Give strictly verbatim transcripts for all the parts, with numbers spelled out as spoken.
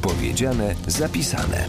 Powiedziane, zapisane.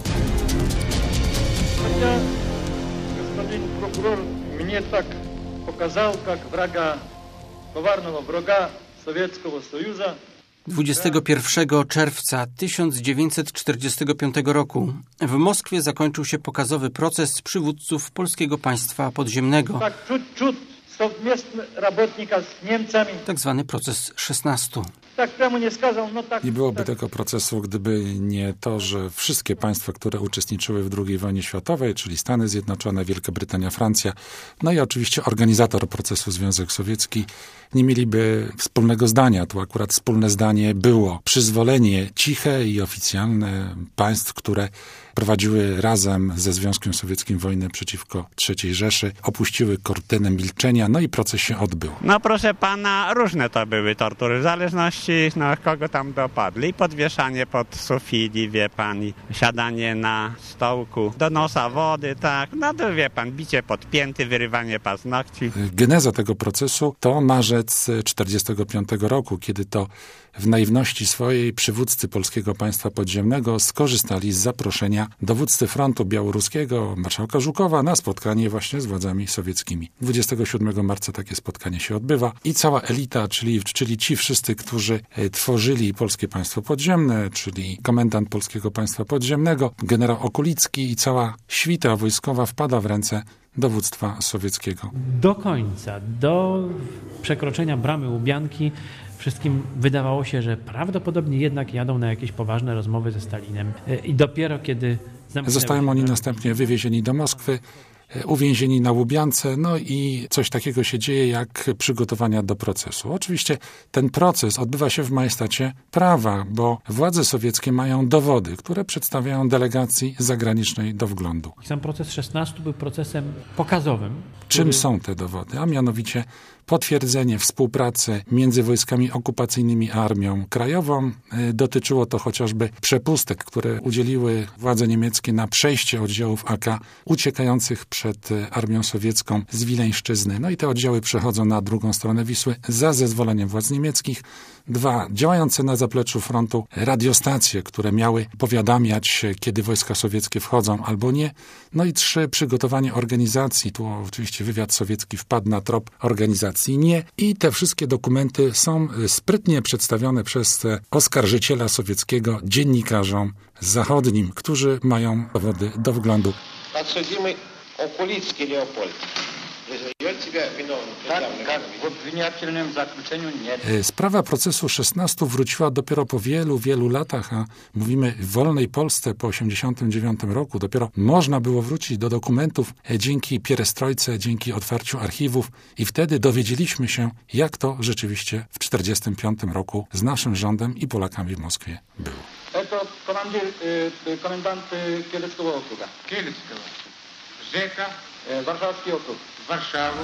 Хотя господин прокурор мне так показал, как врага, коварного врага Советского Союза. dwudziestego pierwszego czerwca tysiąc dziewięćset czterdziestego piątego roku w Moskwie zakończył się pokazowy proces przywódców Polskiego Państwa Podziemnego. Tak чуть-чуть совместно работника z Niemcami. Tak zwany proces szesnastu. Tak прямо nie skazał, no tak. Nie byłoby tak. tego procesu, gdyby nie to, że wszystkie państwa, które uczestniczyły w drugiej wojnie światowej, czyli Stany Zjednoczone, Wielka Brytania, Francja, no i oczywiście organizator procesu Związek Sowiecki, nie mieliby wspólnego zdania. Tu akurat wspólne zdanie było przyzwolenie ciche i oficjalne państw, które prowadziły razem ze Związkiem Sowieckim wojnę przeciwko trzeciej Rzeszy, opuściły kortynę milczenia, no i proces się odbył. No proszę pana, różne to były tortury, w zależności no, kogo tam dopadli. Podwieszanie pod sufili, wie pan, i siadanie na stołku, do nosa wody, tak. No to wie pan, bicie pod pięty, wyrywanie paznokci. Geneza tego procesu to marzec czterdziestego piątego roku, kiedy to w naiwności swojej przywódcy Polskiego Państwa Podziemnego skorzystali z zaproszenia dowódcy frontu białoruskiego, marszałka Żukowa, na spotkanie właśnie z władzami sowieckimi. dwudziestego siódmego marca takie spotkanie się odbywa i cała elita, czyli, czyli ci wszyscy, którzy tworzyli Polskie Państwo Podziemne, czyli komendant Polskiego Państwa Podziemnego, generał Okulicki i cała świta wojskowa wpada w ręce dowództwa sowieckiego. Do końca, do przekroczenia bramy Łubianki wszystkim wydawało się, że prawdopodobnie jednak jadą na jakieś poważne rozmowy ze Stalinem. I dopiero kiedy... Zostają oni następnie wywiezieni do Moskwy, uwięzieni na Łubiance, no i coś takiego się dzieje jak przygotowania do procesu. Oczywiście ten proces odbywa się w majestacie prawa, bo władze sowieckie mają dowody, które przedstawiają delegacji zagranicznej do wglądu. Sam proces szesnastu był procesem pokazowym. Czym który... są te dowody? A mianowicie potwierdzenie współpracy między wojskami okupacyjnymi a Armią Krajową. Dotyczyło to chociażby przepustek, które udzieliły władze niemieckie na przejście oddziałów A K uciekających przed Armią Sowiecką z Wileńszczyzny. No i te oddziały przechodzą na drugą stronę Wisły za zezwoleniem władz niemieckich. Dwa, działające na zapleczu frontu radiostacje, które miały powiadamiać, kiedy wojska sowieckie wchodzą albo nie. No i trzy, przygotowanie organizacji. Tu oczywiście wywiad sowiecki wpadł na trop organizacji nie. I te wszystkie dokumenty są sprytnie przedstawione przez oskarżyciela sowieckiego dziennikarzom zachodnim, którzy mają dowody do wglądu. Подсудимый Окулицкий Леопольд. Wyznaje ciebie winownym. Tak, tak, w obwiniatelnym zaključeniu nie. Sprawa procesu szesnastu wróciła dopiero po wielu, wielu latach, a mówimy w wolnej Polsce po osiemdziesiątym dziewiątym roku. Dopiero można było wrócić do dokumentów dzięki pierestrojce, dzięki otwarciu archiwów i wtedy dowiedzieliśmy się, jak to rzeczywiście w czterdziestym piątym roku z naszym rządem i Polakami w Moskwie było. To komandir, komendant Kieleckiego okruga. Kielskiego. Rzeka. Warszawski okrug. Warszawa.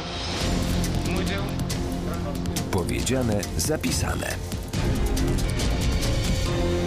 Muzeum. Powiedziane, zapisane.